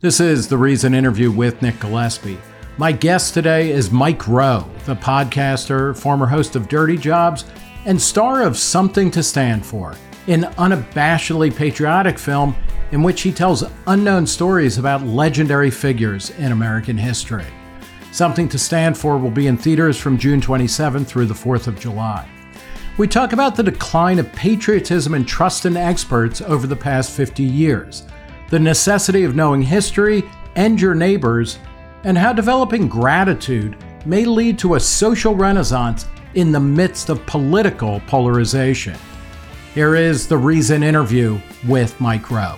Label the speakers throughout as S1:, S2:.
S1: This is The Reason interview with Nick Gillespie. My guest today is Mike Rowe, the podcaster, former host of Dirty Jobs, and star of Something to Stand For, an unabashedly patriotic film in which he tells unknown stories about legendary figures in American history. Something to Stand For will be in theaters from June 27th through the 4th of July. We talk about the decline of patriotism and trust in experts over the past 50 years, the necessity of knowing history and your neighbors, and how developing gratitude may lead to a social renaissance in the midst of political polarization. Here is The Reason interview with Mike Rowe.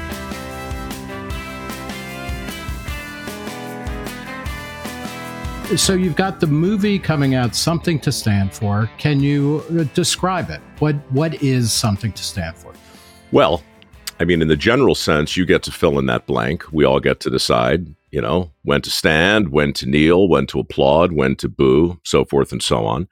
S1: So you've got the movie coming out, Something to Stand For. Can you describe it? What is Something to Stand For?
S2: Well, I mean, in the general sense, you get to fill in that blank. We all get to decide, when to stand, when to kneel, when to applaud, when to boo, so forth and so on.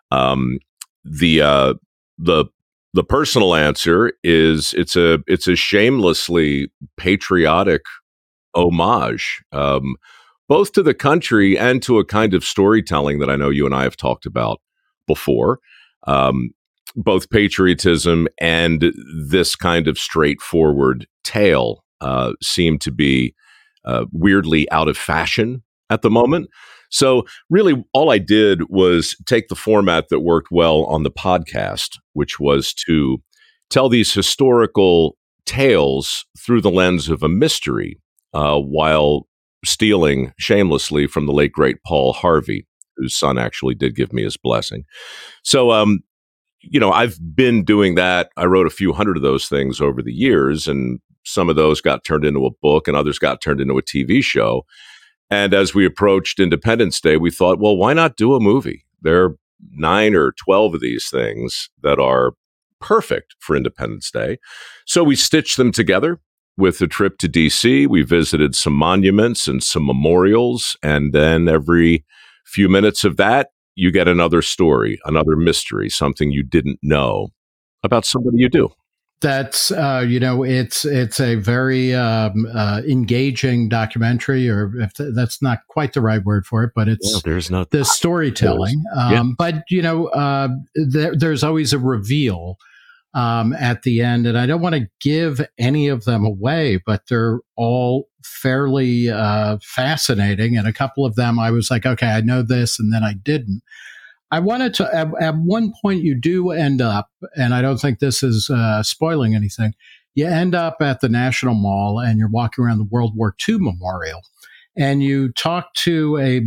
S2: The personal answer is it's a shamelessly patriotic homage, both to the country and to a kind of storytelling that I know you and I have talked about before. Both patriotism and this kind of straightforward tale seem to be weirdly out of fashion at the moment. So really, all I did was take the format that worked well on the podcast, which was to tell these historical tales through the lens of a mystery, while stealing shamelessly from the late, great Paul Harvey, whose son actually did give me his blessing. So, I've been doing that. I wrote a few hundred of those things over the years, and some of those got turned into a book and others got turned into a TV show. And as we approached Independence Day, we thought, well, why not do a movie? There are 9 or 12 of these things that are perfect for Independence Day. So we stitched them together with a trip to DC. We visited some monuments and some memorials. And then every few minutes of that, you get another story, another mystery, something you didn't know about somebody you do.
S1: That's, it's a very engaging documentary, or if that's not quite the right word for it, but it's the storytelling. But, there's always a reveal at the end, and I don't want to give any of them away, but they're all fairly fascinating. And a couple of them, I was like, okay, I know this, and then I didn't. I wanted to, at one point you do end up, and I don't think this is spoiling anything, you end up at the National Mall and you're walking around the World War II Memorial, and you talk to a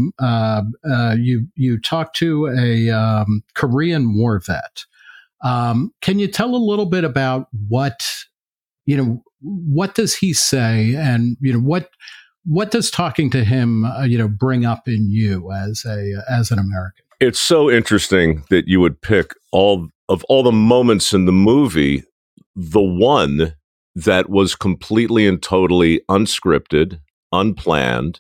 S1: Korean War vet. Can you tell a little bit about what does he say, and what does talking to him bring up in you as an American?
S2: It's so interesting that you would pick all the moments in the movie, the one that was completely and totally unscripted, unplanned.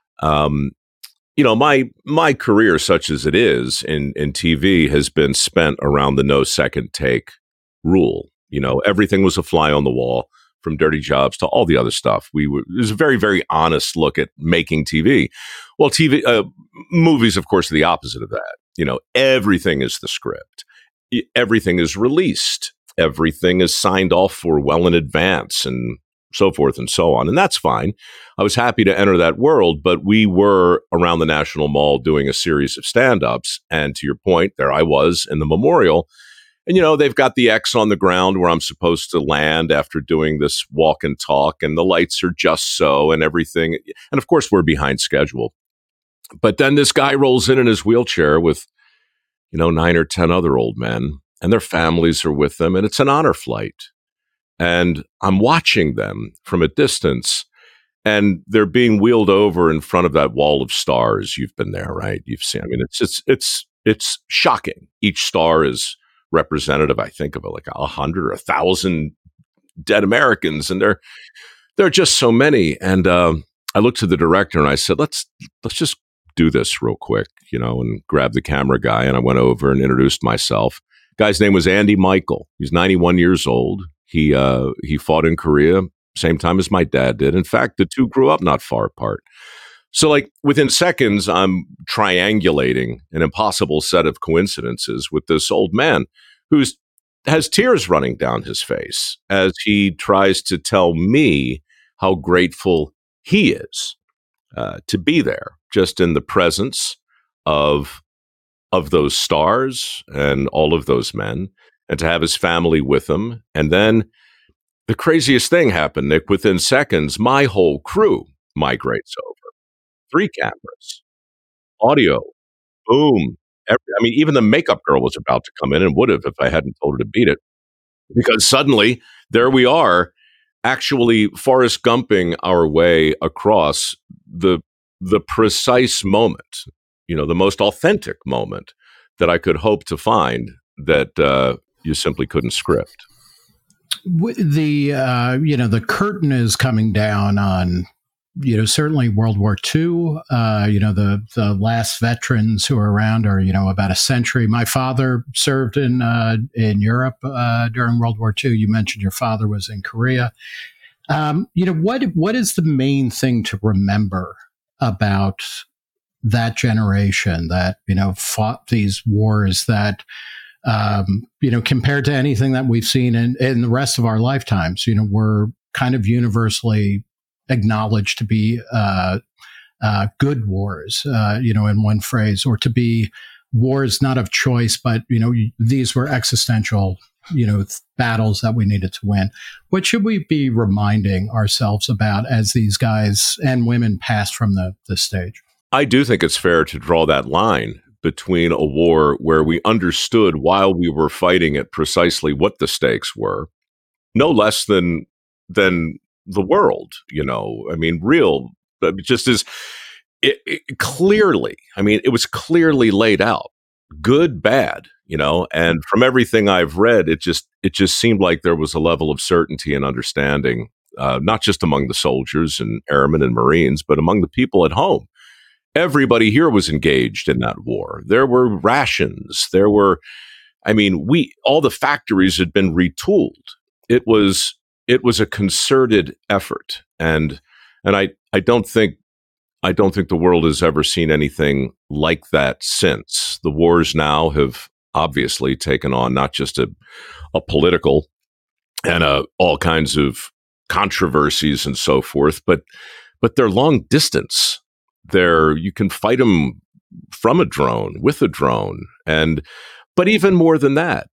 S2: My career, such as it is in TV, has been spent around the no second take rule. Everything was a fly on the wall, from Dirty Jobs to all the other stuff. It was a very, very honest look at making TV. Well, movies, of course, are the opposite of that. Everything is the script. Everything is released. Everything is signed off for well in advance, and so forth and so on. And that's fine. I was happy to enter that world, but we were around the National Mall doing a series of stand-ups. And to your point, there I was in the memorial. And, they've got the X on the ground where I'm supposed to land after doing this walk and talk, and the lights are just so and everything. And of course, we're behind schedule. But then this guy rolls in his wheelchair with, 9 or 10 other old men, and their families are with them. And it's an honor flight. And I'm watching them from a distance, and they're being wheeled over in front of that wall of stars. You've been there, right? You've seen, it's shocking. Each star is representative, I think, of like 100 or 1,000 dead Americans, and there are just so many. And I looked to the director and I said, let's just do this real quick, and grabbed the camera guy, and I went over and introduced myself. Guy's name was Andy Michael. He's 91 years old. He fought in Korea. same time as my dad did. In fact, the two grew up not far apart. So, like, within seconds, I'm triangulating an impossible set of coincidences with this old man who has tears running down his face as he tries to tell me how grateful he is to be there, just in the presence of those stars and all of those men, and to have his family with him. And then the craziest thing happened, Nick. Within seconds, my whole crew migrates over. 3 cameras, audio, boom. I mean, even the makeup girl was about to come in and would have if I hadn't told her to beat it. Because suddenly, there we are, actually Forrest Gumping our way across the precise moment, the most authentic moment that I could hope to find that you simply couldn't script.
S1: The curtain is coming down on certainly World War II. The last veterans who are around are about a century. My father served in Europe during World War II. You mentioned your father was in Korea. What is the main thing to remember about that generation that fought these wars that compared to anything that we've seen in the rest of our lifetimes, were kind of universally acknowledged to be good wars, in one phrase, or to be wars not of choice, but these were existential, battles that we needed to win. What should we be reminding ourselves about as these guys and women pass from the stage?
S2: I do think it's fair to draw that line between a war where we understood while we were fighting it precisely what the stakes were, no less than the world, I mean, real, just as clearly, I mean, it was clearly laid out, good, bad, and from everything I've read, it just seemed like there was a level of certainty and understanding, not just among the soldiers and airmen and Marines, but among the people at home. Everybody here was engaged in that war. There were rations. All the factories had been retooled. It was a concerted effort, and I don't think the world has ever seen anything like that since. The wars now have obviously taken on not just a political and all kinds of controversies and so forth, but they're long distance. You can fight them from a drone, with a drone, but even more than that,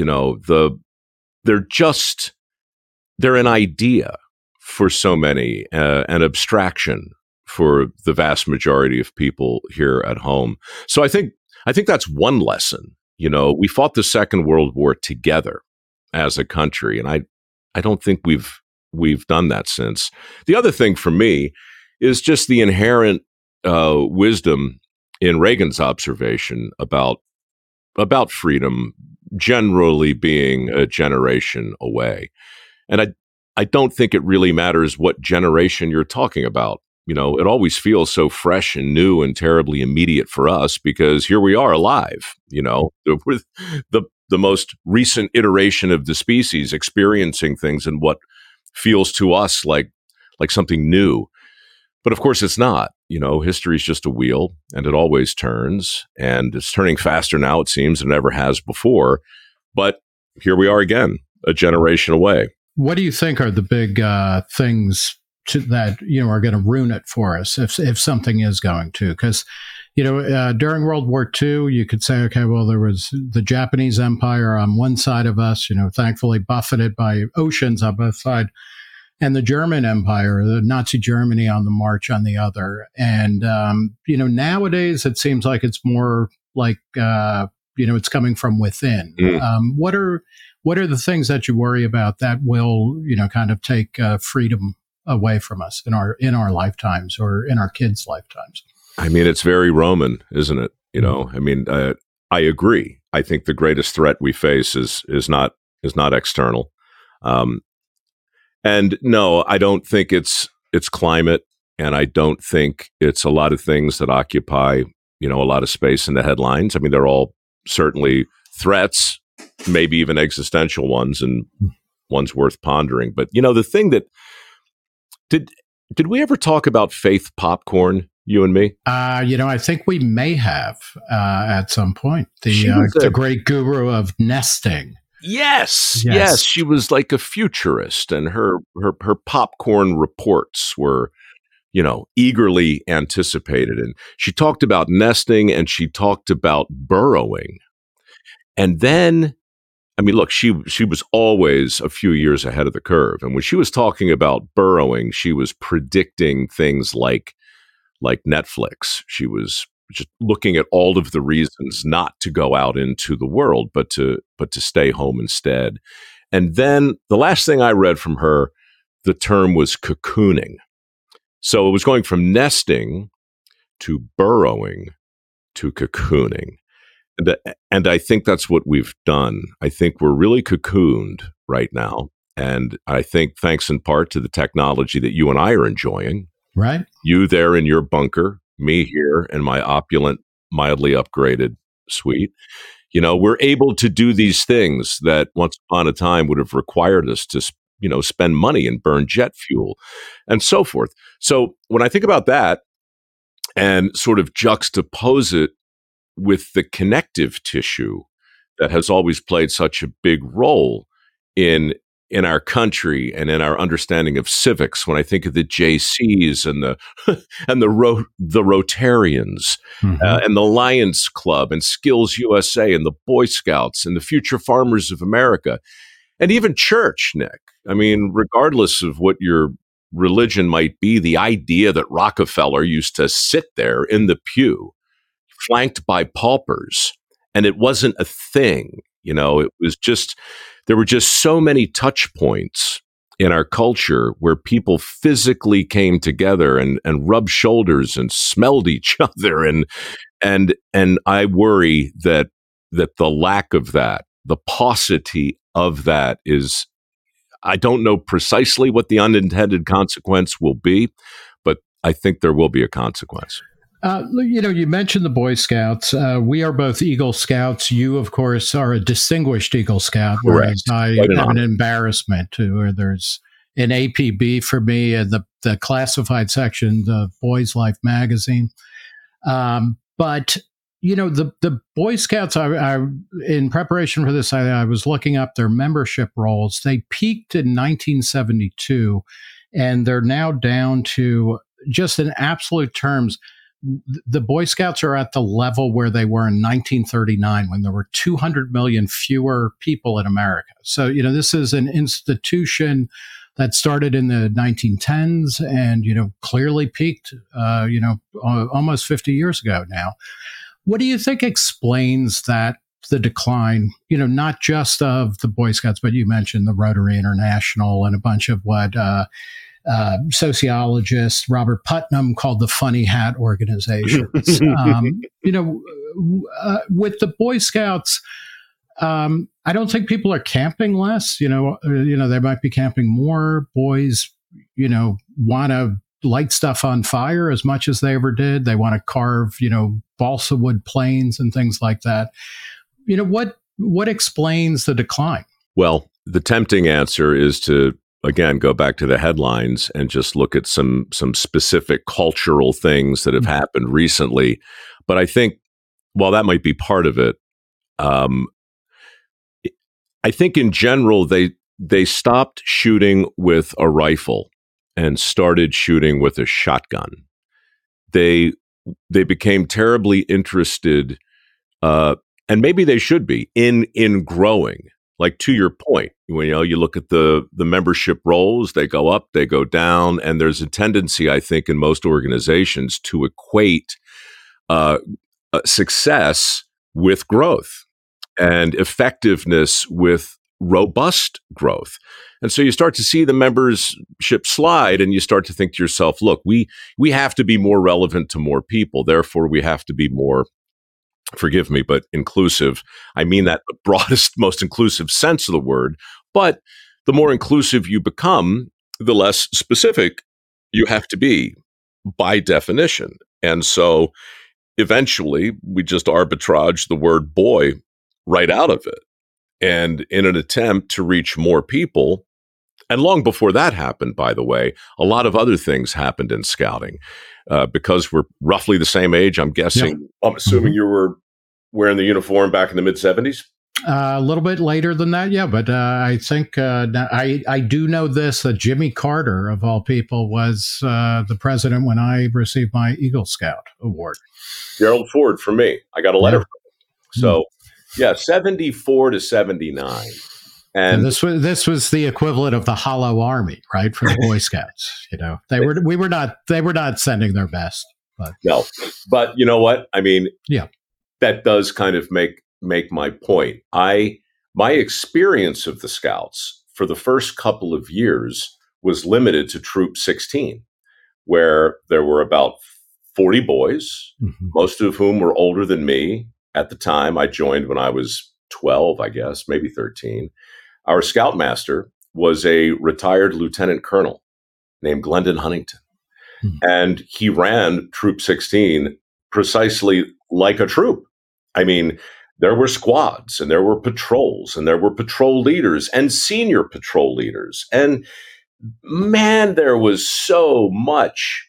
S2: they're an idea for so many, an abstraction for the vast majority of people here at home. So I think that's one lesson. We fought the Second World War together as a country, and I don't think we've done that since. The other thing for me is just the inherent wisdom in Reagan's observation about freedom generally being a generation away. And I don't think it really matters what generation you're talking about. It always feels so fresh and new and terribly immediate for us because here we are alive, with the most recent iteration of the species experiencing things in what feels to us like something new. But of course it's not. History is just a wheel and it always turns, and it's turning faster now, it seems, than it ever has before. But here we are again, a generation away.
S1: What do you think are the big things that are going to ruin it for us if something is going to? Because during World War II, you could say, okay, well, there was the Japanese Empire on one side of us, thankfully buffeted by oceans on both sides, and the German Empire, the Nazi Germany on the march on the other. And nowadays it seems like it's more like it's coming from within. What are the things that you worry about that will, kind of take freedom away from us in our lifetimes or in our kids' lifetimes?
S2: I mean, it's very Roman, isn't it? I agree. I think the greatest threat we face is not external. And no, I don't think it's climate, and I don't think it's a lot of things that occupy, a lot of space in the headlines. I mean, they're all certainly threats, maybe even existential ones, and ones worth pondering. But, the thing that Did did we ever talk about Faith Popcorn, you and me?
S1: I think we may have at some point
S2: She was
S1: the
S2: a
S1: great guru of nesting.
S2: Yes, yes,
S1: Yes,
S2: she was like a futurist, and her popcorn reports were, eagerly anticipated. And she talked about nesting and she talked about burrowing. And then, I mean, look, she was always a few years ahead of the curve. And when she was talking about burrowing, she was predicting things like Netflix. She was just looking at all of the reasons not to go out into the world, but to stay home instead. And then the last thing I read from her, the term was cocooning. So it was going from nesting to burrowing to cocooning. And I think that's what we've done. I think we're really cocooned right now. And I think thanks in part to the technology that you and I are enjoying,
S1: right.
S2: you there in your bunker, me here in my opulent, mildly upgraded suite. We're able to do these things that once upon a time would have required us to, spend money and burn jet fuel and so forth. So when I think about that and sort of juxtapose it with the connective tissue that has always played such a big role in our country and in our understanding of civics. When I think of the JCs and the the Rotarians
S1: Hmm.
S2: and the Lions Club and Skills USA and the Boy Scouts and the Future Farmers of America and even church, Nick. I mean, regardless of what your religion might be, the idea that Rockefeller used to sit there in the pew flanked by paupers, and it wasn't a thing. It was just, there were just so many touch points in our culture where people physically came together and rubbed shoulders and smelled each other. And I worry that the lack of that, the paucity of that is, I don't know precisely what the unintended consequence will be, but I think there will be a consequence.
S1: You mentioned the Boy Scouts. We are both Eagle Scouts. You, of course, are a distinguished Eagle Scout, whereas
S2: Correct.
S1: I
S2: Quite an
S1: have an
S2: honor.
S1: embarrassment where there's an APB for me and the classified section, the Boys Life magazine. But the Boy Scouts. I in preparation for this, I was looking up their membership rolls. They peaked in 1972, and they're now down to, just in absolute terms, the Boy Scouts are at the level where they were in 1939 when there were 200 million fewer people in America. So, this is an institution that started in the 1910s and, clearly peaked, almost 50 years ago now. What do you think explains that, the decline, not just of the Boy Scouts, but you mentioned the Rotary International and a bunch of what sociologist Robert Putnam called the funny hat organizations. With the Boy Scouts, I don't think people are camping less. They might be camping more. Boys, want to light stuff on fire as much as they ever did. They want to carve, balsa wood planes and things like that. What explains the decline?
S2: Well, the tempting answer is to, again, go back to the headlines and just look at some specific cultural things that have happened recently. But I think, while that might be part of it, I think in general they stopped shooting with a rifle and started shooting with a shotgun. They became terribly interested, and maybe they should be in growing. Like, to your point, you look at the membership rolls, they go up, they go down, and there's a tendency, I think, in most organizations to equate success with growth and effectiveness with robust growth. And so you start to see the membership slide, and you start to think to yourself, look, we have to be more relevant to more people. Therefore, we have to be more, forgive me, but inclusive. I mean that the broadest, most inclusive sense of the word. But the more inclusive you become, the less specific you have to be by definition. And so eventually we just arbitrage the word boy right out of it. And in an attempt to reach more people, And long before that happened, by the way, a lot of other things happened in scouting. Because we're roughly the same age, I'm guessing,
S1: Yeah.
S2: I'm assuming you were wearing the uniform back in the mid 70s?
S1: A little bit later than that, yeah, but I think I do know this, that Jimmy Carter, of all people, was the president when I received my Eagle Scout award.
S2: Gerald Ford for me. I got a letter
S1: Yeah.
S2: from him. So, yeah, 74 to 79. And
S1: this was the equivalent of the Hollow Army, right, for the Boy Scouts. You know, they were not sending their best. But.
S2: No, but you know what? I mean,
S1: yeah,
S2: that does kind of make my point. My experience of the Scouts for the first couple of years was limited to Troop 16, where there were about 40 boys, most of whom were older than me at the time. I joined when I was 12, I guess, maybe 13. Our scoutmaster was a retired lieutenant colonel named Glendon Huntington. And he ran Troop 16 precisely like a troop. I mean, there were squads and there were patrols and there were patrol leaders and senior patrol leaders. And man, there was so much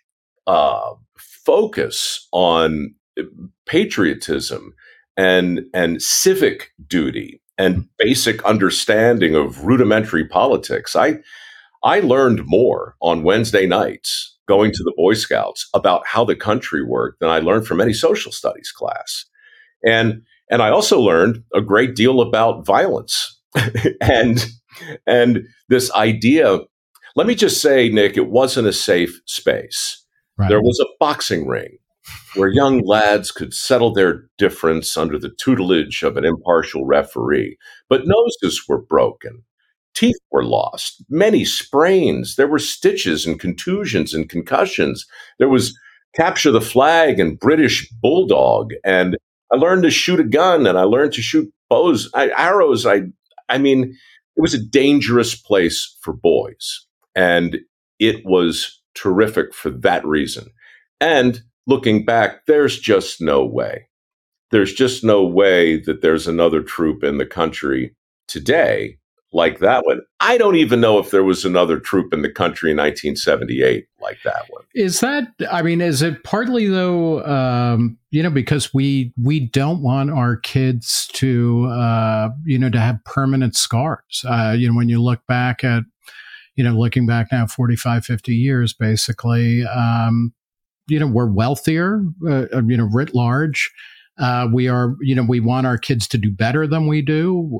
S2: focus on patriotism and civic duty and basic understanding of rudimentary politics. I learned more on Wednesday nights going to the Boy Scouts about how the country worked than I learned from any social studies class. And I also learned a great deal about violence and this idea. Let me just say, Nick, it wasn't a safe space. Right. There was a boxing ring where young lads could settle their difference under the tutelage of an impartial referee, but noses were broken. Teeth were lost, many sprains. There were stitches and contusions and concussions. There was capture the flag and British bulldog. And I learned to shoot a gun and I learned to shoot arrows. I mean, it was a dangerous place for boys. And it was terrific for that reason. And looking back, there's just no way. There's just no way that there's another troop in the country today like that one. I don't even know if there was another troop in the country in 1978 like that one.
S1: Is it partly though, because we don't want our kids to, to have permanent scars. When you look back at, looking back now 45, 50 years, basically, we're wealther, writ large. We are, we want our kids to do better than we do.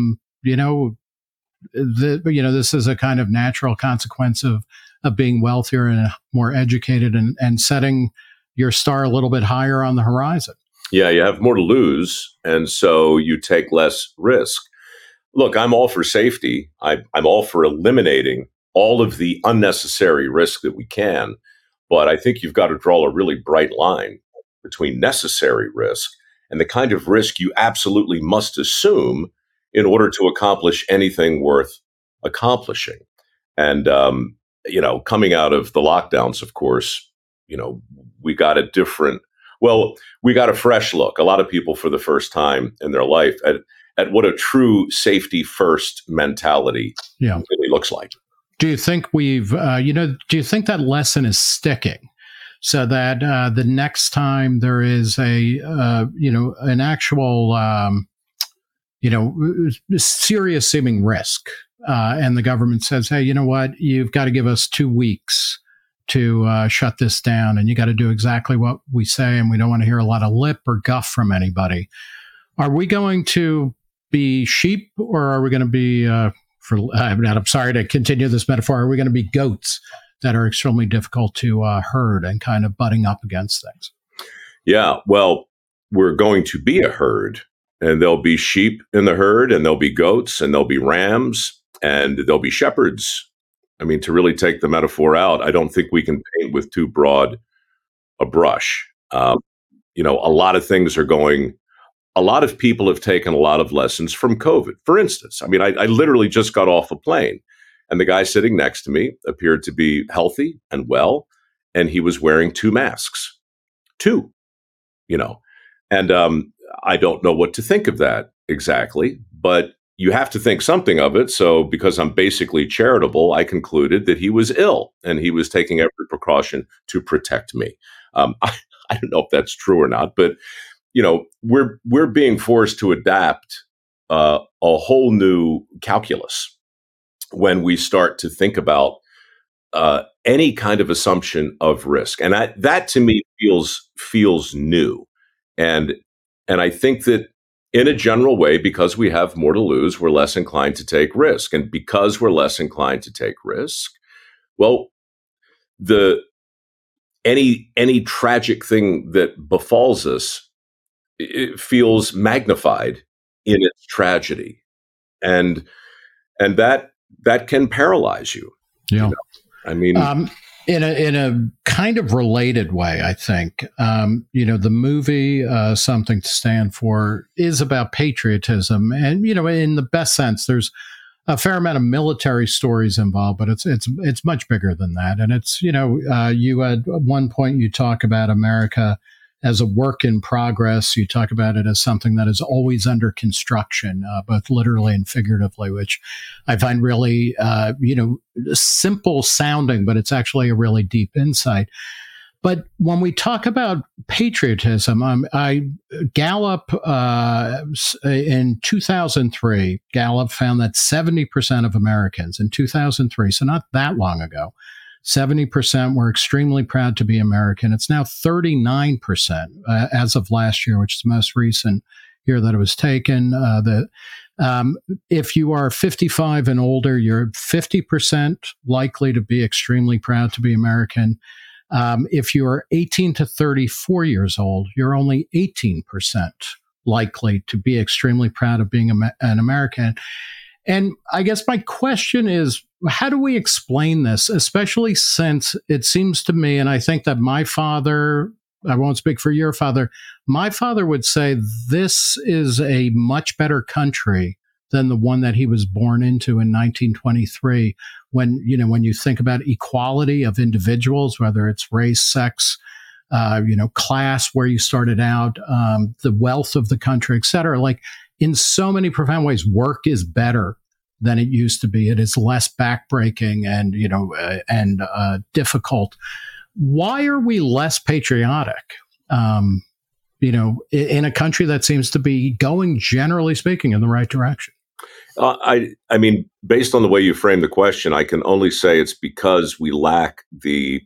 S1: This is a kind of natural consequence of being wealthier and more educated and setting your star a little bit higher on the horizon.
S2: Yeah, you have more to lose, and so you take less risk. Look, I'm all for safety. I'm all for eliminating all of the unnecessary risk that we can, but I think you've got to draw a really bright line between necessary risk and the kind of risk you absolutely must assume in order to accomplish anything worth accomplishing. And, coming out of the lockdowns, of course, we got a fresh look. A lot of people for the first time in their life at what a true safety first mentality really looks like.
S1: Do you think do you think that lesson is sticking? So that the next time there is an actual serious seeming risk, and the government says, hey, you know what, you've got to give us 2 weeks to shut this down, and you got to do exactly what we say, and we don't want to hear a lot of lip or guff from anybody. Are we going to be sheep, or are we going to be, I'm sorry to continue this metaphor, are we going to be goats that are extremely difficult to herd and kind of butting up against things?
S2: Yeah, well, we're going to be a herd. And there'll be sheep in the herd, and there'll be goats, and there'll be rams, and there'll be shepherds. I mean, to really take the metaphor out, I don't think we can paint with too broad a brush. A lot of things are going. A lot of people have taken a lot of lessons from COVID. For instance, I mean, I literally just got off a plane, and the guy sitting next to me appeared to be healthy and well, and he was wearing 2 masks. 2, and I don't know what to think of that exactly, but you have to think something of it. So, because I'm basically charitable, I concluded that he was ill and he was taking every precaution to protect me. I don't know if that's true or not, but we're being forced to adapt a whole new calculus when we start to think about any kind of assumption of risk, and that to me feels new, and I think that in a general way, because we have more to lose, we're less inclined to take risk, and because we're less inclined to take risk, well, the any tragic thing that befalls us, it feels magnified in its tragedy, and that can paralyze you.
S1: Yeah.
S2: I mean,
S1: in a kind of related way, I think, the movie Something to Stand For is about patriotism. And, in the best sense, there's a fair amount of military stories involved, but it's much bigger than that. And it's, you at one point you talk about America as a work in progress. You talk about it as something that is always under construction, both literally and figuratively, which I find really, simple sounding, but it's actually a really deep insight. But when we talk about patriotism, Gallup in 2003, Gallup found that 70% of Americans in 2003, so not that long ago, 70% were extremely proud to be American. It's now 39% as of last year, which is the most recent year that it was taken. If you are 55 and older, you're 50% likely to be extremely proud to be American. If you are 18 to 34 years old, you're only 18% likely to be extremely proud of being an American. And I guess my question is, how do we explain this, especially since it seems to me, and I think that my father, I won't speak for your father, my father would say this is a much better country than the one that he was born into in 1923. When you think about equality of individuals, whether it's race, sex, class, where you started out, the wealth of the country, et cetera, like in so many profound ways, work is better than it used to be. It is less backbreaking and difficult. Why are we less patriotic? In a country that seems to be going, generally speaking, in the right direction.
S2: I mean, based on the way you frame the question, I can only say it's because we lack the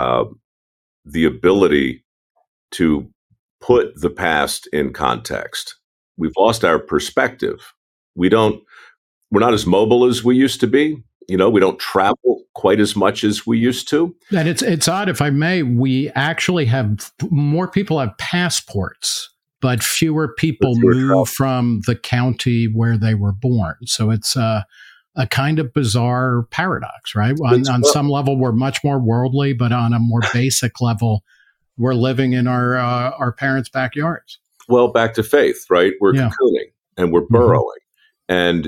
S2: ability to put the past in context. We've lost our perspective. We're not as mobile as we used to be. We don't travel quite as much as we used to.
S1: And it's odd, if I may, we actually have more people have passports, but fewer people move from the county where they were born. So it's a kind of bizarre paradox, right? On some level, we're much more worldly, but on a more basic level, we're living in our parents' backyards.
S2: Well, back to faith, right? We're cocooning and we're burrowing. And,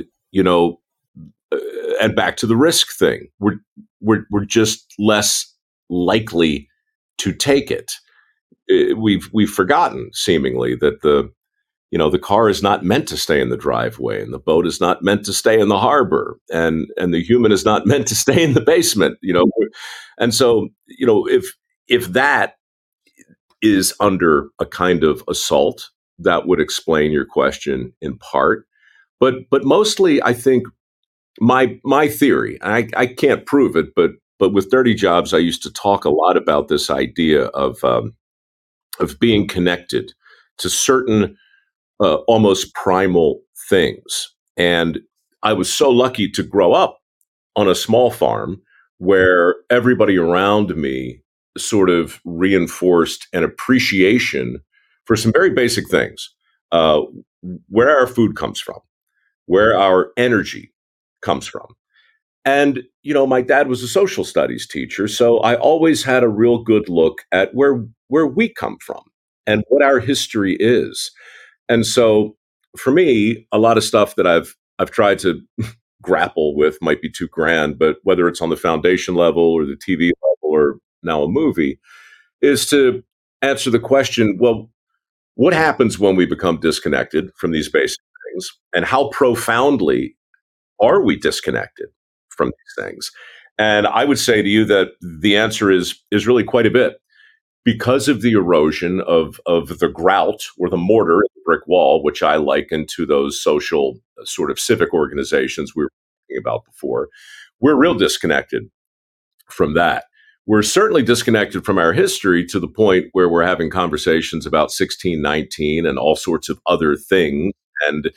S2: and back to the risk thing, we're just less likely to take it. We've forgotten seemingly that the car is not meant to stay in the driveway, and the boat is not meant to stay in the harbor, and the human is not meant to stay in the basement. And so if that is under a kind of assault, that would explain your question in part. But mostly, I think my theory, I can't prove it, but with Dirty Jobs, I used to talk a lot about this idea of being connected to certain almost primal things. And I was so lucky to grow up on a small farm where everybody around me sort of reinforced an appreciation for some very basic things, where our food comes from, where our energy comes from. And, my dad was a social studies teacher, so I always had a real good look at where we come from and what our history is. And so for me, a lot of stuff that I've tried to grapple with might be too grand, but whether it's on the foundation level or the TV level or now a movie, is to answer the question, well, what happens when we become disconnected from these basic things, and how profoundly are we disconnected from these things? And I would say to you that the answer is really quite a bit because of the erosion of the grout or the mortar in the brick wall, which I liken to those social sort of civic organizations we were talking about before. We're real disconnected from that. We're certainly disconnected from our history to the point where we're having conversations about 1619 and all sorts of other things. And,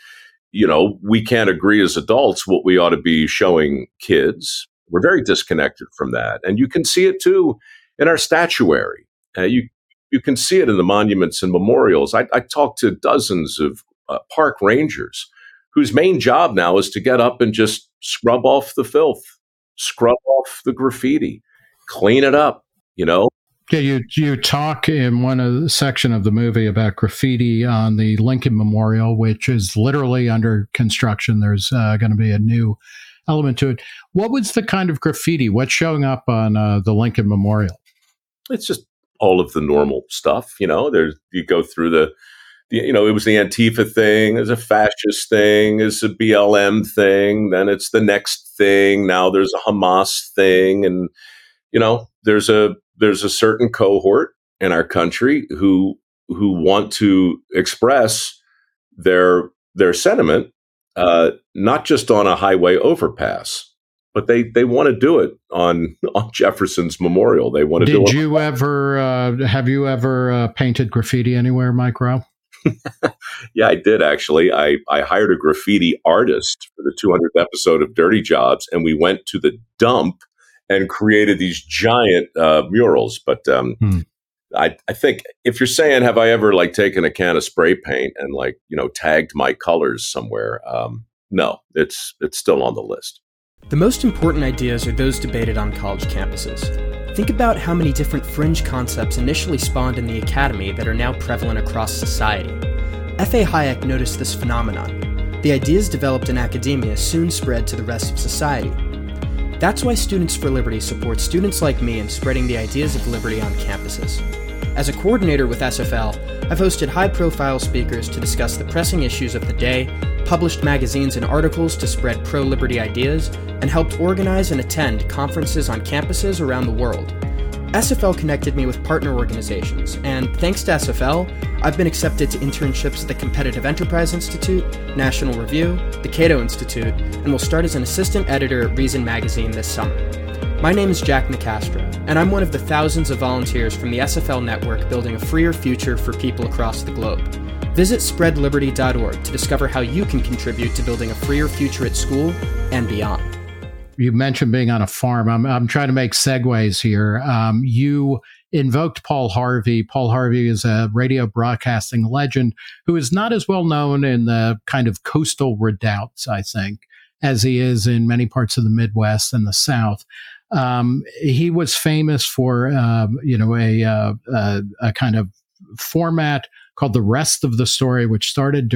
S2: we can't agree as adults what we ought to be showing kids. We're very disconnected from that. And you can see it too in our statuary. You can see it in the monuments and memorials. I talked to dozens of park rangers whose main job now is to get up and just scrub off the filth, scrub off the graffiti, clean it up,
S1: Yeah, you talk in one of the section of the movie about graffiti on the Lincoln Memorial, which is literally under construction. There's going to be a new element to it. What was the kind of graffiti? What's showing up on the Lincoln Memorial?
S2: It's just all of the normal stuff. You go through it was the Antifa thing, there's a fascist thing, there's a BLM thing, then it's the next thing. Now there's a Hamas thing. And, there's a certain cohort in our country who want to express their sentiment, not just on a highway overpass, but they want to do it on Jefferson's memorial. They want to do it.
S1: Have you ever painted graffiti anywhere, Mike Rowe?
S2: Yeah, I did actually. I hired a graffiti artist for the 200th episode of Dirty Jobs, and we went to the dump and created these giant murals. But I think if you're saying, have I ever taken a can of spray paint and tagged my colors somewhere? No, it's still on the list.
S3: The most important ideas are those debated on college campuses. Think about how many different fringe concepts initially spawned in the academy that are now prevalent across society. F.A. Hayek noticed this phenomenon. The ideas developed in academia soon spread to the rest of society. That's why Students for Liberty supports students like me in spreading the ideas of liberty on campuses. As a coordinator with SFL, I've hosted high-profile speakers to discuss the pressing issues of the day, published magazines and articles to spread pro-liberty ideas, and helped organize and attend conferences on campuses around the world. SFL connected me with partner organizations, and thanks to SFL, I've been accepted to internships at the Competitive Enterprise Institute, National Review, the Cato Institute, and will start as an assistant editor at Reason Magazine this summer. My name is Jack Nicastro, and I'm one of the thousands of volunteers from the SFL network building a freer future for people across the globe. Visit spreadliberty.org to discover how you can contribute to building a freer future at school and beyond.
S1: You mentioned being on a farm. I'm trying to make segues here. You invoked Paul Harvey. Paul Harvey is a radio broadcasting legend who is not as well known in the kind of coastal redoubts, I think, as he is in many parts of the Midwest and the South. He was famous for, a kind of format called The Rest of the Story, which started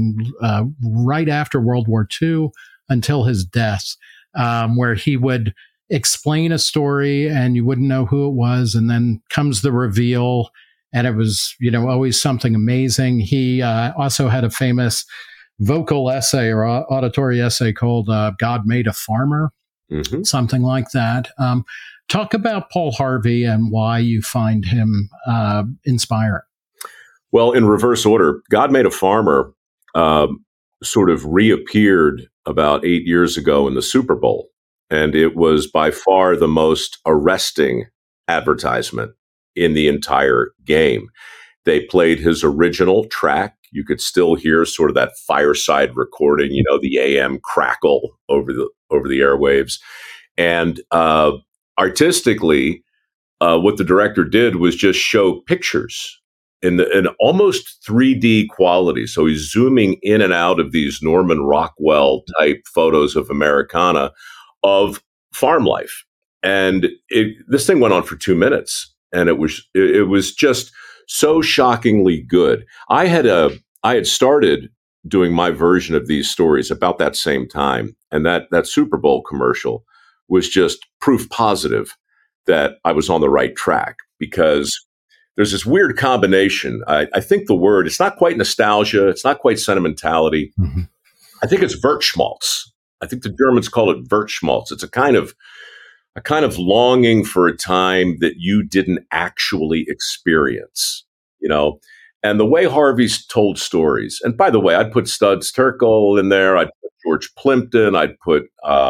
S1: right after World War II until his death. Where he would explain a story and you wouldn't know who it was. And then comes the reveal and it was, always something amazing. He also had a famous vocal essay or auditory essay called God Made a Farmer, something like that. Talk about Paul Harvey and why you find him inspiring.
S2: Well, in reverse order, God Made a Farmer sort of reappeared about 8 years ago in the Super Bowl. And it was by far the most arresting advertisement in the entire game. They played his original track. You could still hear sort of that fireside recording, the AM crackle over the airwaves. And artistically, what the director did was just show pictures in almost 3D quality. So he's zooming in and out of these Norman Rockwell type photos of Americana of farm life. And this thing went on for 2 minutes, and it was just so shockingly good. I had started doing my version of these stories about that same time, and that Super Bowl commercial was just proof positive that I was on the right track, because there's this weird combination. I think the word, it's not quite nostalgia. It's not quite sentimentality.
S1: Mm-hmm.
S2: I think it's Wertschmalz. I think the Germans call it Wertschmalz. It's a kind of longing for a time that you didn't actually experience, you know. And the way Harvey's told stories, and by the way, I'd put Studs Terkel in there. I'd put George Plimpton. I'd put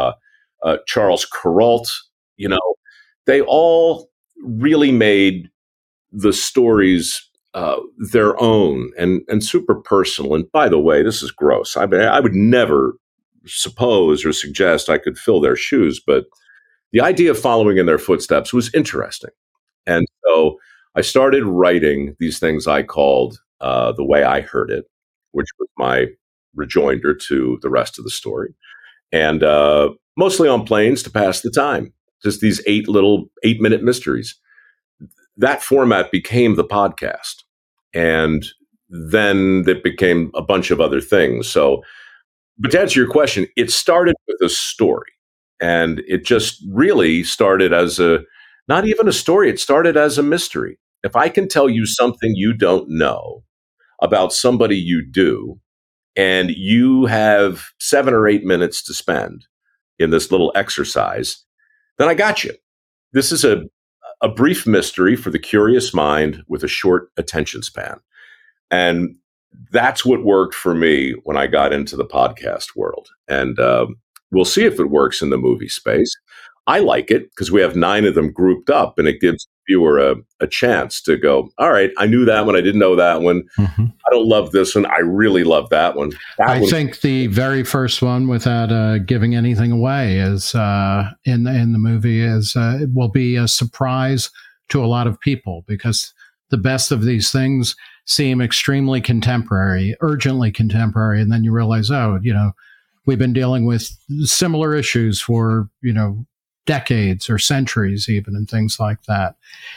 S2: Charles Kuralt. You know, they all really made the stories their own and super personal. And by the way, this is gross. I mean, I would never suppose or suggest I could fill their shoes, but the idea of following in their footsteps was interesting. And so I started writing these things I called The Way I Heard It, which was my rejoinder to the rest of the story. And mostly on planes to pass the time, just these 8-minute mysteries. That format became the podcast. And then it became a bunch of other things. So, but to answer your question, it started with a story. And it just really started as not even a story, it started as a mystery. If I can tell you something you don't know about somebody you do, and you have 7 or 8 minutes to spend in this little exercise, then I got you. This is a brief mystery for the curious mind with a short attention span. And that's what worked for me when I got into the podcast world. And we'll see if it works in the movie space. I like it because we have 9 of them grouped up, and it gives the viewer a chance to go, all right, I knew that one. I didn't know that one. Mm-hmm. I don't love this one. I really love that one.
S1: I think the very first one, without giving anything away, is in the movie it will be a surprise to a lot of people, because the best of these things seem extremely contemporary, urgently contemporary, and then you realize, oh, we've been dealing with similar issues for, decades or centuries even, and things like that.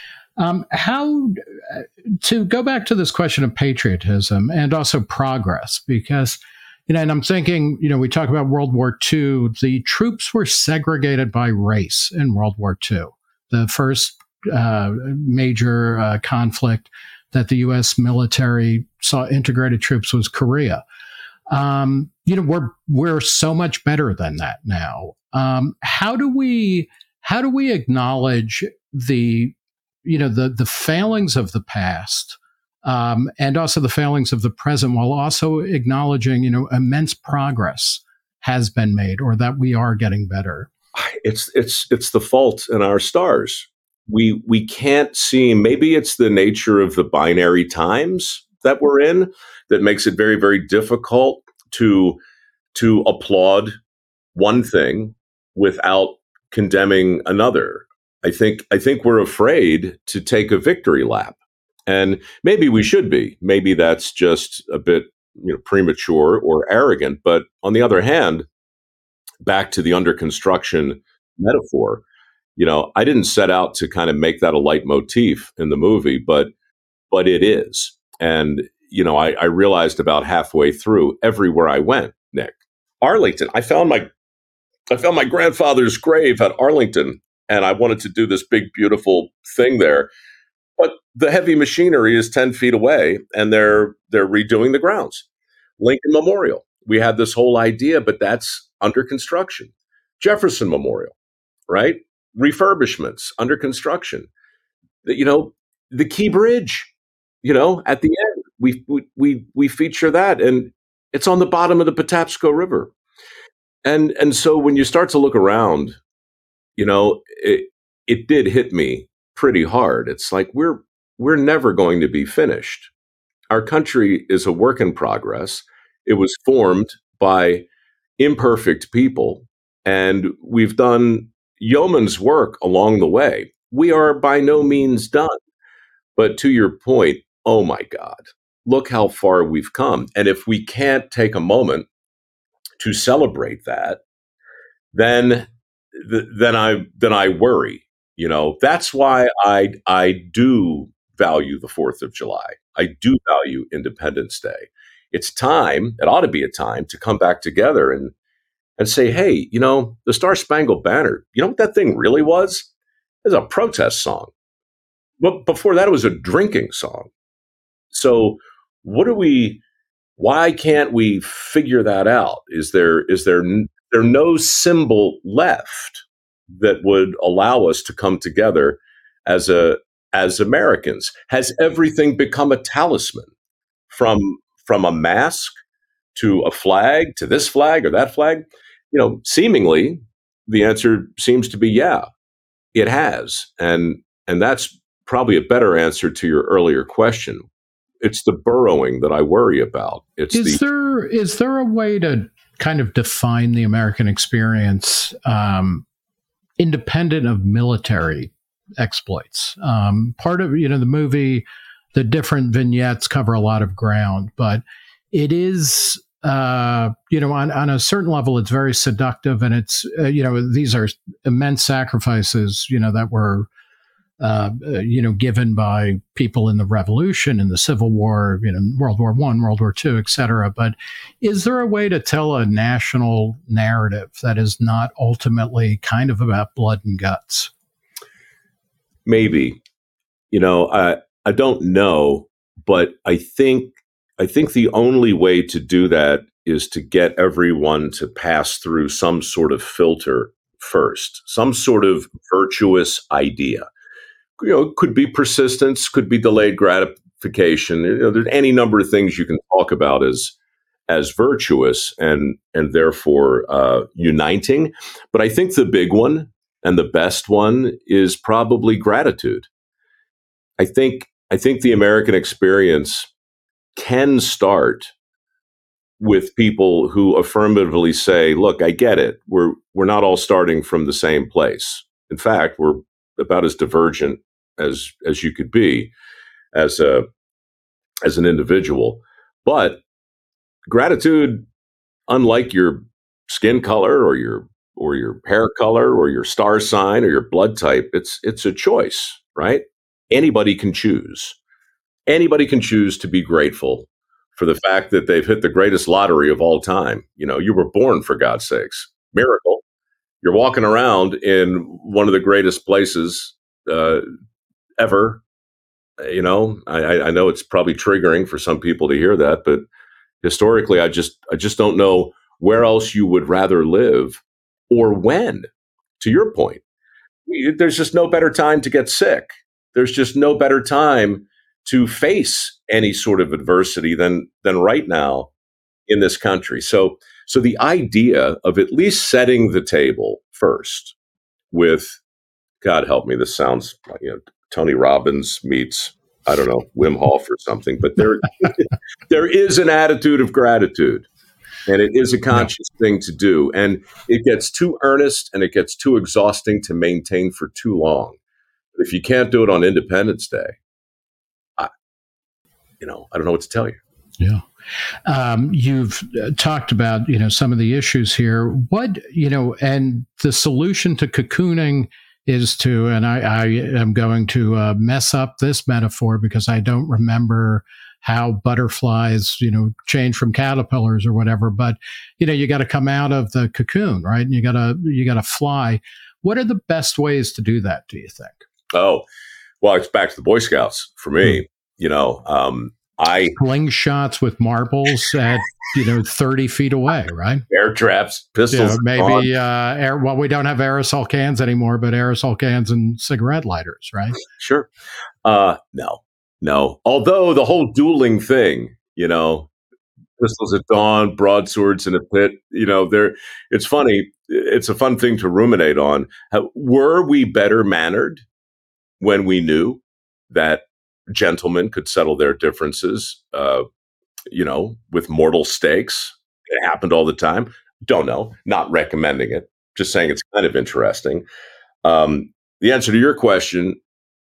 S1: How to go back to this question of patriotism and also progress, because, and I'm thinking, we talk about World War II, the troops were segregated by race in World War II. The first major conflict that the U.S. military saw integrated troops was Korea. We're so much better than that now. How do we acknowledge the failings of the past, and also the failings of the present, while also acknowledging, immense progress has been made, or that we are getting better?
S2: It's the fault in our stars. We can't see. Maybe it's the nature of the binary times that we're in that makes it very, very difficult to applaud one thing without condemning another. I think we're afraid to take a victory lap, and maybe we should be. Maybe that's just a bit premature or arrogant. But on the other hand, back to the under construction metaphor, I didn't set out to kind of make that a leitmotif in the movie, but it is. And I realized about halfway through, everywhere I went, Nick, Arlington, I found my grandfather's grave at Arlington, and I wanted to do this big, beautiful thing there. But the heavy machinery is 10 feet away, and they're redoing the grounds. Lincoln Memorial, we had this whole idea, but that's under construction. Jefferson Memorial, right? Refurbishments, under construction. The Key Bridge, at the end, we feature that, and it's on the bottom of the Patapsco River. And so when you start to look around, it did hit me pretty hard. It's like we're never going to be finished. Our country is a work in progress. It was formed by imperfect people, and we've done yeoman's work along the way. We are by no means done. But to your point, oh my God, look how far we've come. And if we can't take a moment to celebrate that, then I worry. That's why I do value the 4th of July. I do value Independence Day. It's time, it ought to be a time to come back together and say, hey, the Star Spangled Banner, what that thing really was? It's a protest song. But before that, it was a drinking song. So what do we? Why can't we figure that out? Is there no symbol left that would allow us to come together as a as Americans? Has everything become a talisman from from a mask to a flag to this flag or that flag? Seemingly the answer seems to be yeah, it has, and that's probably a better answer to your earlier question. It's the burrowing that I worry about. It's
S1: Is
S2: the
S1: there a way to kind of define the American experience independent of military exploits? Part of the movie, the different vignettes cover a lot of ground, but it is on a certain level, it's very seductive, and it's these are immense sacrifices that were given by people in the Revolution, in the Civil War, World War I, World War II, et cetera. But is there a way to tell a national narrative that is not ultimately kind of about blood and guts?
S2: maybe. I don't know, but I think the only way to do that is to get everyone to pass through some sort of filter first, some sort of virtuous idea. It could be persistence, could be delayed gratification. There's any number of things you can talk about as virtuous and therefore uniting. But I think the big one and the best one is probably gratitude. I think the American experience can start with people who affirmatively say, "Look, I get it. We're not all starting from the same place. In fact, we're about as divergent as you could be as an individual." But gratitude, unlike your skin color or your hair color or your star sign or your blood type, it's a choice, right? Anybody can choose. Anybody can choose to be grateful for the fact that they've hit the greatest lottery of all time. You were born, for God's sakes. Miracle. You're walking around in one of the greatest places ever. I know it's probably triggering for some people to hear that, but historically, I just don't know where else you would rather live or when. To your point, there's just no better time to get sick. There's just no better time to face any sort of adversity than right now in this country. So the idea of at least setting the table first with, God help me, this sounds like Tony Robbins meets, I don't know, Wim Hof or something, but there is an attitude of gratitude, and it is a conscious thing to do, and it gets too earnest and it gets too exhausting to maintain for too long. If you can't do it on Independence Day, I don't know what to tell you.
S1: Yeah. You've talked about, some of the issues here. What, and the solution to cocooning is to, and I am going to mess up this metaphor because I don't remember how butterflies, change from caterpillars or whatever, but, you got to come out of the cocoon, right? And you got to fly. What are the best ways to do that, do you think?
S2: Oh, well, it's back to the Boy Scouts for me. I
S1: Slingshots with marbles at 30 feet away, right?
S2: Air traps, pistols.
S1: Maybe well, we don't have aerosol cans anymore, but aerosol cans and cigarette lighters, right?
S2: Sure. No. Although the whole dueling thing, pistols at dawn, broadswords in a pit, it's funny. It's a fun thing to ruminate on. Were we better mannered when we knew that gentlemen could settle their differences, with mortal stakes? It happened all the time. Don't know. Not recommending it. Just saying it's kind of interesting. The answer to your question,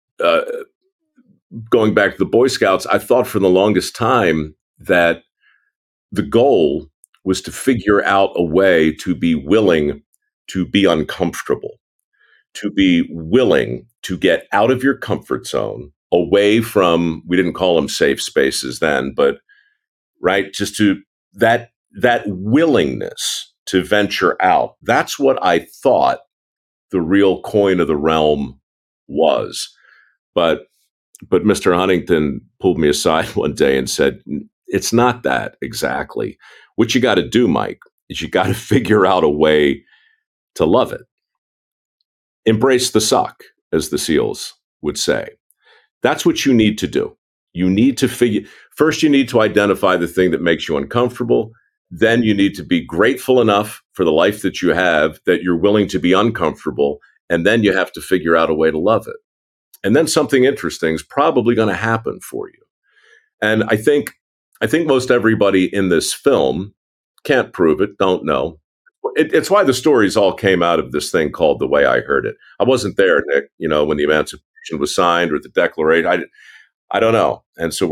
S2: going back to the Boy Scouts, I thought for the longest time that the goal was to figure out a way to be willing to be uncomfortable, to be willing to get out of your comfort zone, away from, we didn't call them safe spaces then, but right, just to that willingness to venture out. That's what I thought the real coin of the realm was. But But Mr. Huntington pulled me aside one day and said, it's not that exactly. What you got to do, Mike, is you got to figure out a way to love it. Embrace the suck, as the SEALs would say. That's what you need to do. You need to first, you need to identify the thing that makes you uncomfortable. Then you need to be grateful enough for the life that you have that you're willing to be uncomfortable. And then you have to figure out a way to love it. And then something interesting is probably going to happen for you. And I think most everybody in this film can't prove it, don't know. It's why the stories all came out of this thing called The Way I Heard It. I wasn't there, Nick, when the Emancipation was signed or the Declaration. I don't know. And so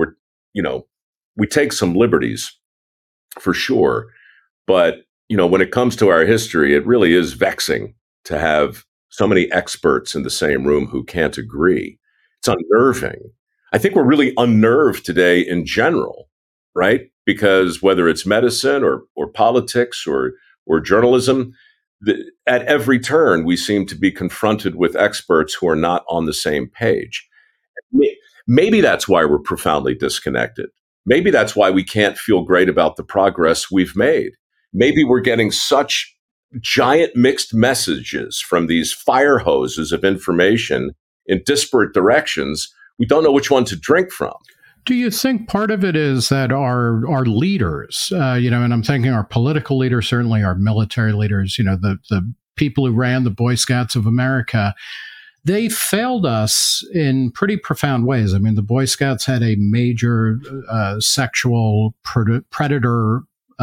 S2: we take some liberties for sure. But, when it comes to our history, it really is vexing to have so many experts in the same room who can't agree. It's unnerving. I think we're really unnerved today in general, right? Because whether it's medicine or politics or journalism, at every turn, we seem to be confronted with experts who are not on the same page. Maybe that's why we're profoundly disconnected. Maybe that's why we can't feel great about the progress we've made. Maybe we're getting such giant mixed messages from these fire hoses of information in disparate directions. We don't know which one to drink from.
S1: Do you think part of it is that our leaders, and I'm thinking our political leaders, certainly our military leaders, the people who ran the Boy Scouts of America, they failed us in pretty profound ways. I mean, the Boy Scouts had a major sexual predator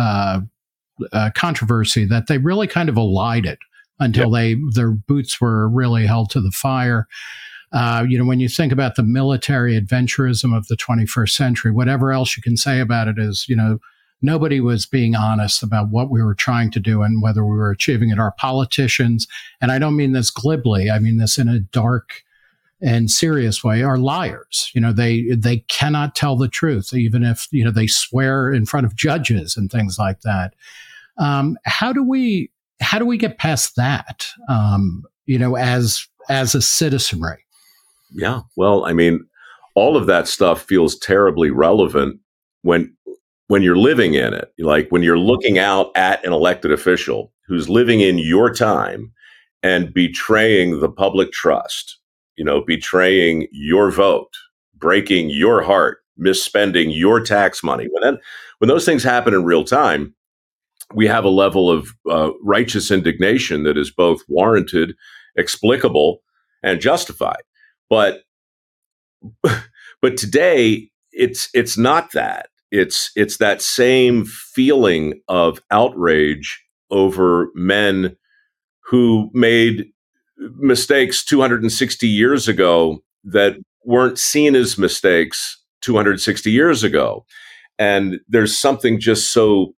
S1: controversy that they really kind of elided until their boots were really held to the fire. When you think about the military adventurism of the 21st century, whatever else you can say about it is, nobody was being honest about what we were trying to do and whether we were achieving it. Our politicians, and I don't mean this glibly, I mean this in a dark and serious way, are liars. They cannot tell the truth, even if, they swear in front of judges and things like that. How do we get past that, as a citizenry?
S2: Yeah. Well, I mean, all of that stuff feels terribly relevant when you're living in it. Like when you're looking out at an elected official who's living in your time and betraying the public trust, betraying your vote, breaking your heart, misspending your tax money. When those things happen in real time, we have a level of righteous indignation that is both warranted, explicable, and justified. But today, it's not that. It's that same feeling of outrage over men who made mistakes 260 years ago that weren't seen as mistakes 260 years ago. And there's something just so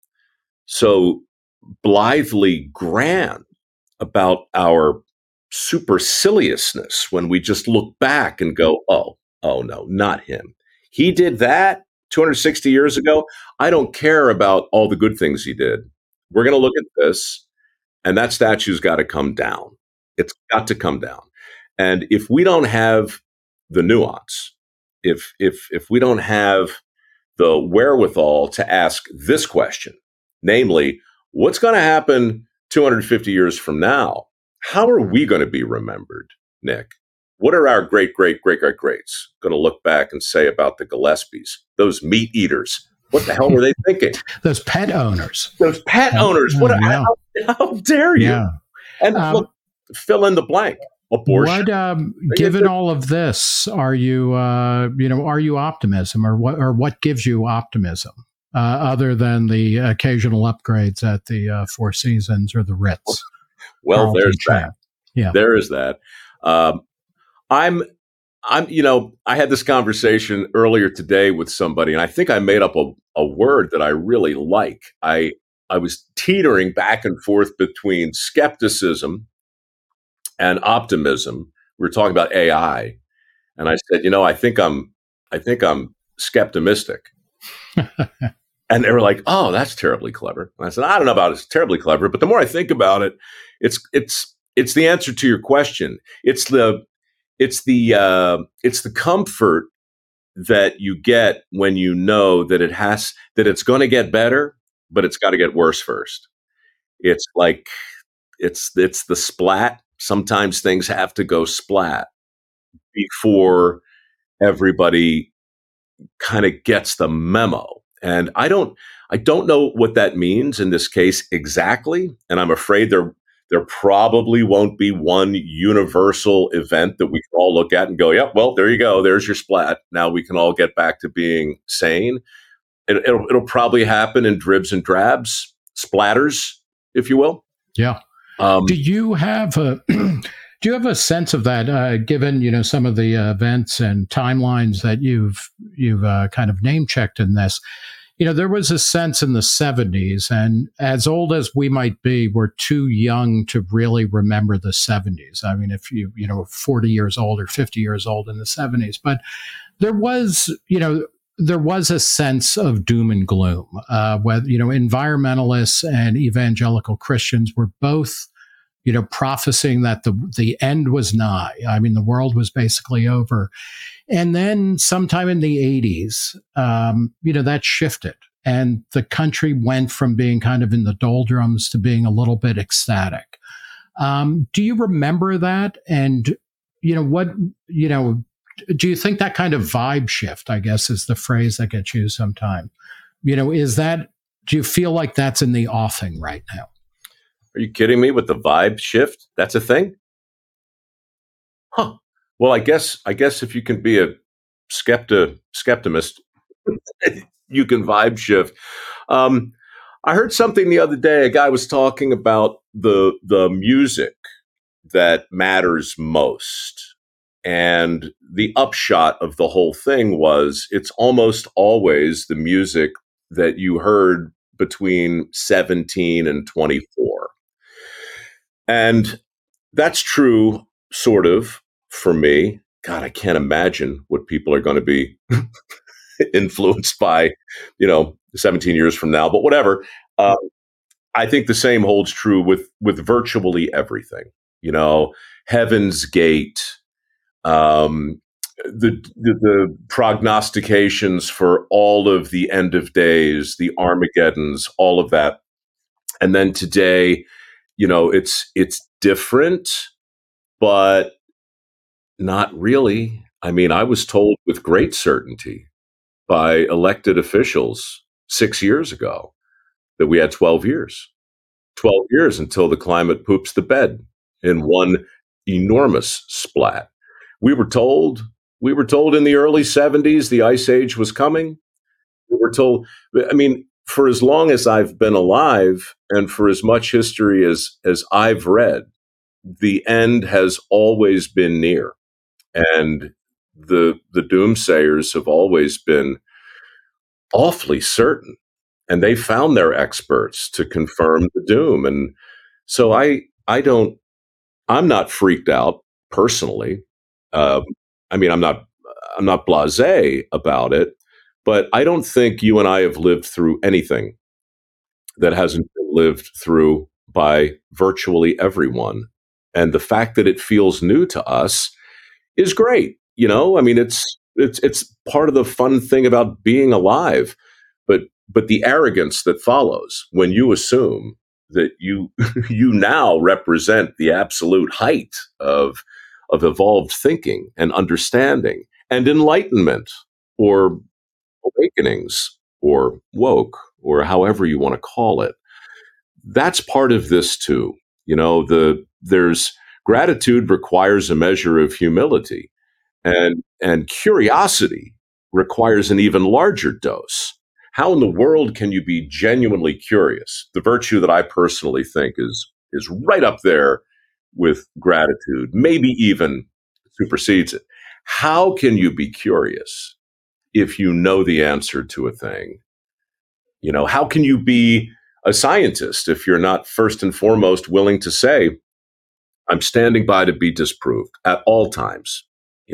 S2: blithely grand about our superciliousness when we just look back and go, oh no, not him. He did that 260 years ago. I don't care about all the good things he did. We're going to look at this, and that statue's got to come down. It's got to come down. And if we don't have the nuance, if we don't have the wherewithal to ask this question, namely, what's going to happen 250 years from now? How are we going to be remembered, Nick? What are our great-great-great-great-greats going to look back and say about the Gillespies, those meat eaters? What the hell were they thinking?
S1: Those pet owners.
S2: How dare you?
S1: Yeah.
S2: And look, fill in the blank. Abortion.
S1: Given all of this, are you optimism, or what gives you optimism, other than the occasional upgrades at the Four Seasons or the Ritz?
S2: Well, there's that.
S1: Yeah,
S2: there is that. I had this conversation earlier today with somebody, and I think I made up a word that I really like. I was teetering back and forth between skepticism and optimism. We were talking about AI, and I said, I think I'm skeptimistic. And they were like, "Oh, that's terribly clever." And I said, "I don't know about it's terribly clever, but the more I think about it, it's the answer to your question. It's the comfort that you get when you know that it's going to get better, but it's got to get worse first. It's like it's the splat. Sometimes things have to go splat before everybody kind of gets the memo. And I don't know what that means in this case exactly. And I'm afraid there probably won't be one universal event that we can all look at and go, yep, well, there you go. There's your splat. Now we can all get back to being sane. It'll probably happen in dribs and drabs, splatters, if you will.
S1: Yeah. Do you have a do you have a sense of that, given some of the events and timelines that you've kind of name checked in this? There was a sense in the 70s, and as old as we might be, we're too young to really remember the 70s. I mean, if you 40 years old or 50 years old in the 70s, but there was, there was a sense of doom and gloom. Whether environmentalists and evangelical Christians were both, prophesying that the end was nigh. I mean, the world was basically over. And then sometime in the 80s, that shifted. And the country went from being kind of in the doldrums to being a little bit ecstatic. Do you remember that? And, do you think that kind of vibe shift, I guess, is the phrase that gets used sometime? Do you feel like that's in the offing right now?
S2: Are you kidding me with the vibe shift? That's a thing? Huh. Well, I guess if you can be a skeptimist, you can vibe shift. I heard something the other day. A guy was talking about the music that matters most. And the upshot of the whole thing was it's almost always the music that you heard between 17 and 24. And that's true, sort of, for me. God, I can't imagine what people are going to be influenced by, 17 years from now, but whatever. I think the same holds true with virtually everything. Heaven's Gate, the prognostications for all of the end of days, the Armageddons, all of that. And then today, it's different, but not really. I mean, I was told with great certainty by elected officials 6 years ago that we had 12 years until the climate poops the bed in one enormous splat. We were told in the early 70s the ice age was coming. We were told, I mean, for as long as I've been alive and for as much history as I've read, the end has always been near. And the doomsayers have always been awfully certain. And they found their experts to confirm the doom. And so I'm not freaked out personally. I mean, I'm not blasé about it, but I don't think you and I have lived through anything that hasn't been lived through by virtually everyone. And the fact that it feels new to us is great. I mean, it's part of the fun thing about being alive, but the arrogance that follows when you assume that you now represent the absolute height of evolved thinking and understanding and enlightenment or awakenings or woke or however you want to call it. That's part of this too. There's gratitude requires a measure of humility, and curiosity requires an even larger dose. How in the world can you be genuinely curious? The virtue that I personally think is right up there with gratitude, maybe even supersedes it. How can you be curious if you know the answer to a thing? How can you be a scientist if you're not first and foremost willing to say, I'm standing by to be disproved at all times,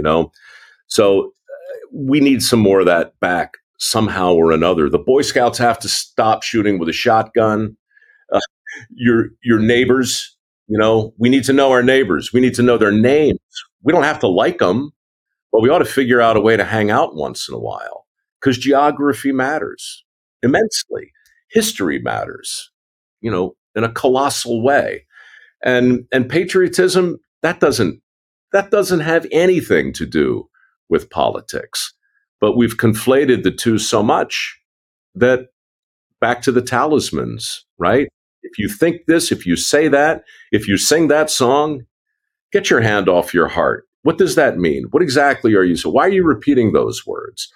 S2: So we need some more of that back somehow or another. The Boy Scouts have to stop shooting with a shotgun. Your neighbors, we need to know our neighbors. We need to know their names. We don't have to like them, Well, we ought to figure out a way to hang out once in a while because geography matters immensely. History matters, in a colossal way. And patriotism, that doesn't have anything to do with politics. But we've conflated the two so much that back to the talismans, right? If you think this, if you say that, if you sing that song, get your hand off your heart. What does that mean? What exactly are you? So why are you repeating those words?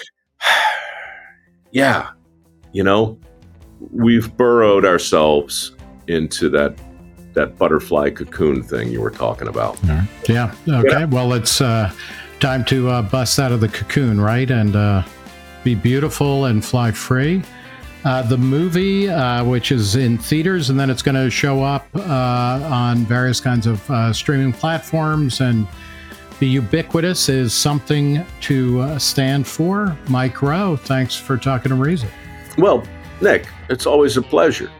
S2: Yeah, we've burrowed ourselves into that butterfly cocoon thing you were talking about.
S1: Yeah. Okay. Yeah. Well, it's time to bust out of the cocoon, right? And be beautiful and fly free. The movie, which is in theaters, and then it's going to show up on various kinds of streaming platforms and be ubiquitous, is Something to Stand For. Mike Rowe, thanks for talking to Reason.
S2: Well, Nick, it's always a pleasure.